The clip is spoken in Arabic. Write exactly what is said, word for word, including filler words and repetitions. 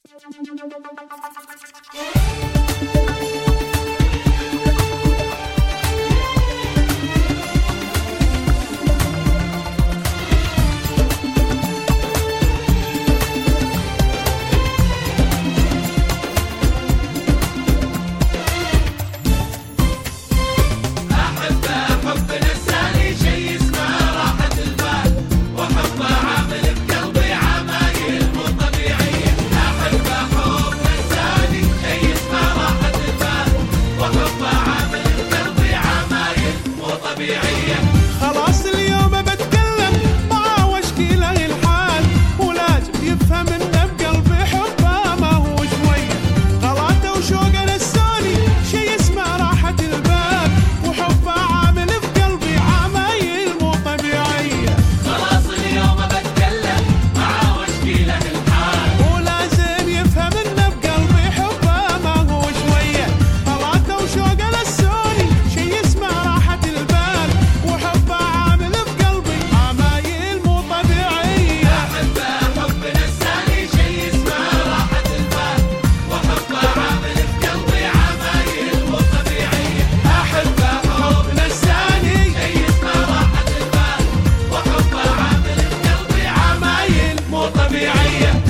خلاص اليوم بتكلم معاه واشكي له الحال، ولازم يفهم انه بقلبي حبه ما هو شويه، غلاته وشوقه نساني شي اسمه راحة البال، وحبه عامل بقلبي عمايل مو طبيعيه. خلاص اليوم بتكلم معاه واشكي له الحال، ولازم يفهم انه بقلبي حبه ما هو شويه، غلاته وشوقه نساني شي اسمه راحة البال، وحبه عامل بقلبي عمايل مو طبيعيه. أحبه حب نساني شي اسمه راحة البال، وحبه عامل بقلبي عمايل مو طبيعية. احبه حب نساني شي اسمه راحة البال، وحبه عامل بقلبي عمايل مو طبيعيه.